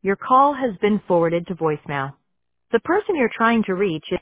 Your call has been forwarded to voicemail. The person you're trying to reach is